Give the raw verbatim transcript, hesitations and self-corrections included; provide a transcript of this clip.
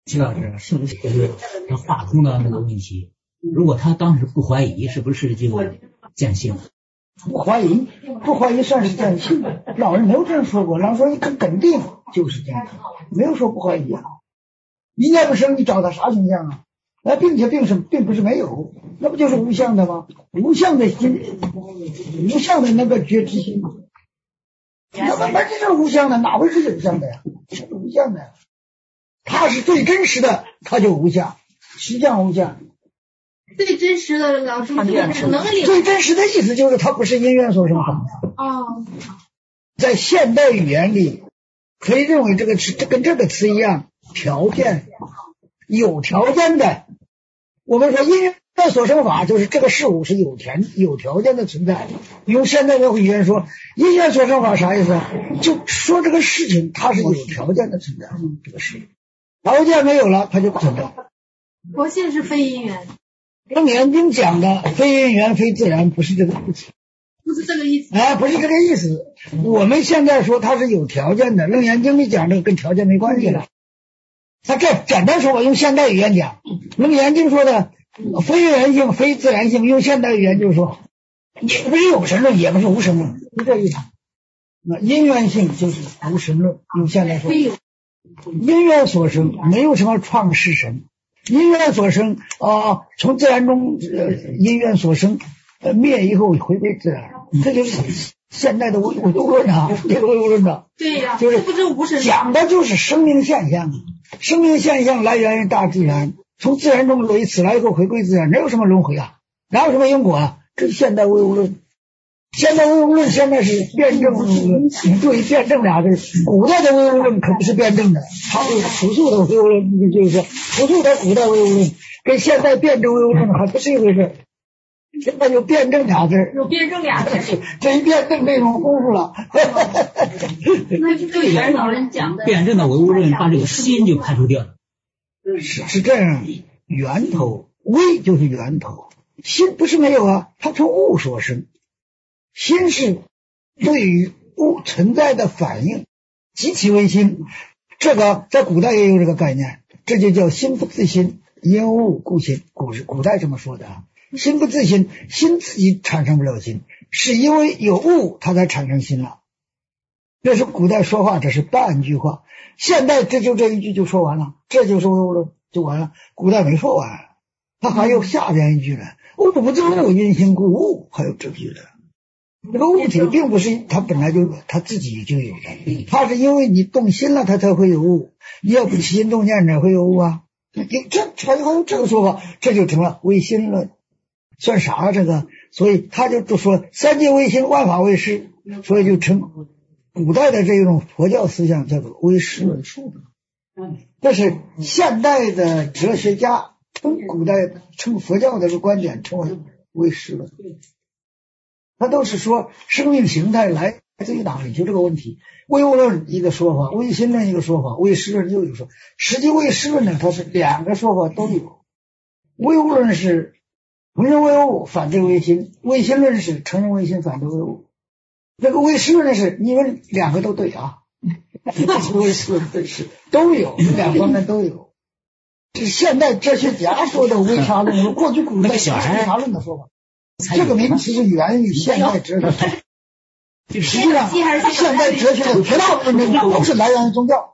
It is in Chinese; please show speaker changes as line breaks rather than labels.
齐老师是不是就是他画通的那个问题？如果他当时不怀疑，是不是就见性？
不怀疑，不怀疑算是见性。老人没有这样说过，老人说你肯肯定就是见性，没有说不怀疑啊。一念不生，你找他啥形象啊？那并且并是并不是没有，那不就是无相的吗？无相的心，无相的那个觉知心，那么那这是无相的，哪会是有相的呀？是无相的呀。它是最真实的，它就无相，实相无相。
最真实的老师就是能力。
最真实的意思就是它不是因缘所生法。
哦。
在现代语言里，可以认为这个词，这跟这个词一样，条件有条件的。我们说因缘所生法，就是这个事物是有条有条件的存在。用现代的语言说，因缘所生法啥意思？就说这个事情它是有条件的存在，这个事条件没有了，它就不存在。
佛性是非因缘。
楞严经讲的非因缘非自然，不是这个意思，
不是这个意思，
哎，不是这个意思。我们现在说它是有条件的，楞严经里讲这个跟条件没关系了。他这简单说吧，用现代语言讲，楞严经说的非因缘性非自然性，用现代语言就是说，也不是有神论，也不是无神论，是这意思。那因缘性就是无神论，用现代说，因缘所生，没有什么创世神。因缘所生啊、呃，从自然中呃因缘所生，呃灭以后回归自然，这就是现代的唯物论啊，这个唯物论的。
对呀、啊，
就是
不是无神
讲的就是生命现象，生命现象来源于大自然，从自然中为此来以后回归自然，哪有什么轮回啊？哪有什么因果啊？这是现代唯物论。现代唯物论现在是辩证唯物论，你注意辩证俩字，古代的唯物论可不是辩证的，它是朴素的唯物论，就是说朴素的古代唯物论跟现代辩证唯物论还不是一回事。现在有辩证俩字，
有辩证俩字，
这一辩证内容丰富了。
那就对元老人讲的
辩证的唯物论，把这个心就排除掉了。
是是这样，源头微就是源头，心不是没有啊，它从物所生。心是对于物存在的反应，极其为心，这个在古代也有这个概念，这就叫心不自心，因物故心。古古代这么说的啊，心不自心，心自己产生不了心，是因为有物它才产生心了。这是古代说话，这是半句话。现代这就这一句就说完了，这就是唯物论就完了。古代没说完，他还有下边一句呢，物不自物，因心故物，还有这句的。这个物体并不是它本来就它自己就有的，它是因为你动心了它才会有物，你要不起心动念哪会有物啊？这还有这个说法，这就成了唯心论，算啥这个？所以他就就说三界唯心，万法唯识，所以就称古代的这种佛教思想叫做唯识论述的。这是现代的哲学家称古代称佛教的这个观点称为唯识论。他都是说生命形态来自于哪里，就这个问题。唯物论一个说法，唯心论一个说法，唯识论又一个说法。实际唯识论呢，它是两个说法都有。唯物论是承认唯物，反对唯心；唯心论是承认唯心，反对唯物。这个唯识论是你们两个都对啊，唯识论对是都有，两方面都有。是现代哲学家说的唯差论，过去古代是唯差论的说法。这个名词是源于现代哲学，实际上现代哲学的绝大部分内容都是来源于宗教。